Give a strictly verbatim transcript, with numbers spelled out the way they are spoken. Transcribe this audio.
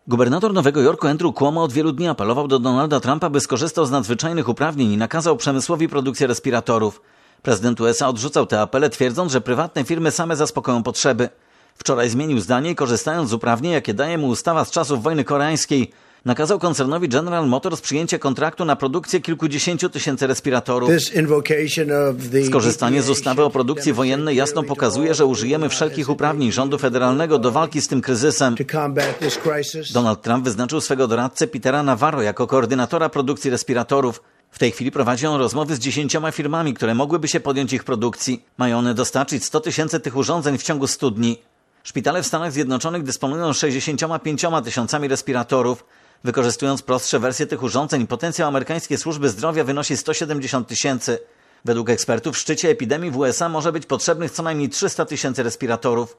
Gubernator Nowego Jorku Andrew Cuomo od wielu dni apelował do Donalda Trumpa, by skorzystał z nadzwyczajnych uprawnień i nakazał przemysłowi produkcję respiratorów. Prezydent U S A odrzucał te apele, twierdząc, że prywatne firmy same zaspokoją potrzeby. Wczoraj zmienił zdanie i korzystając z uprawnień, jakie daje mu ustawa z czasów wojny koreańskiej, nakazał koncernowi General Motors przyjęcie kontraktu na produkcję kilkudziesięciu tysięcy respiratorów. Skorzystanie z ustawy o produkcji wojennej jasno pokazuje, że użyjemy wszelkich uprawnień rządu federalnego do walki z tym kryzysem. Donald Trump wyznaczył swego doradcę Petera Navarro jako koordynatora produkcji respiratorów. W tej chwili prowadzi on rozmowy z dziesięcioma firmami, które mogłyby się podjąć ich produkcji. Mają one dostarczyć sto tysięcy tych urządzeń w ciągu stu dni. Szpitale w Stanach Zjednoczonych dysponują sześćdziesięcioma pięcioma tysiącami respiratorów. Wykorzystując prostsze wersje tych urządzeń, potencjał amerykańskiej służby zdrowia wynosi sto siedemdziesiąt tysięcy. Według ekspertów w szczycie epidemii w U S A może być potrzebnych co najmniej trzysta tysięcy respiratorów.